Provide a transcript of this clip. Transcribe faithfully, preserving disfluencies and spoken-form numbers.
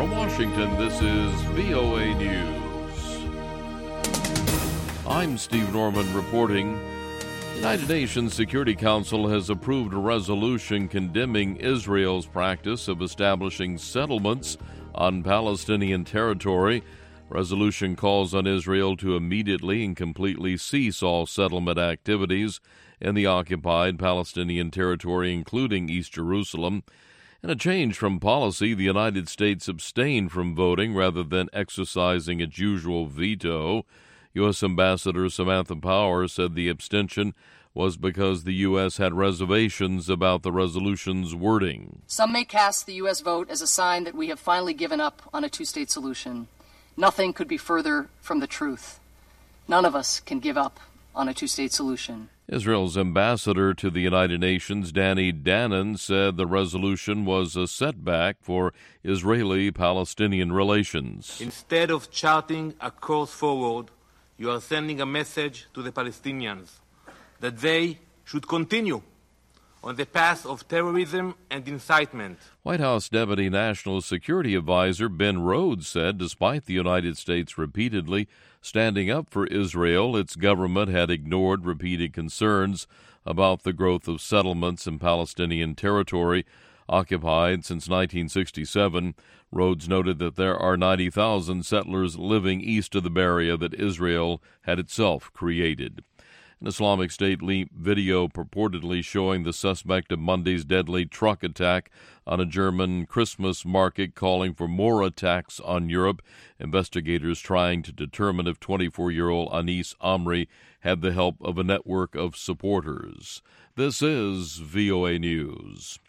From Washington, this is V O A News. I'm Steve Norman reporting. The United Nations Security Council has approved a resolution condemning Israel's practice of establishing settlements on Palestinian territory. Resolution calls on Israel to immediately and completely cease all settlement activities in the occupied Palestinian territory, including East Jerusalem. In a change from policy, the United States abstained from voting rather than exercising its usual veto. U S. Ambassador Samantha Power said the abstention was because the U S had reservations about the resolution's wording. Some may cast the U S vote as a sign that we have finally given up on a two-state solution. Nothing could be further from the truth. None of us can give up on a two-state solution. Israel's ambassador to the United Nations, Danny Danon, said the resolution was a setback for Israeli-Palestinian relations. Instead of charting a course forward, you are sending a message to the Palestinians that they should continue on the path of terrorism and incitement. White House Deputy National Security Advisor Ben Rhodes said despite the United States repeatedly standing up for Israel, its government had ignored repeated concerns about the growth of settlements in Palestinian territory occupied since nineteen sixty-seven. Rhodes noted that there are ninety thousand settlers living east of the area that Israel had itself created. An Islamic State leaked video purportedly showing the suspect of Monday's deadly truck attack on a German Christmas market, calling for more attacks on Europe. Investigators trying to determine if twenty-four-year-old Anis Amri had the help of a network of supporters. This is V O A News.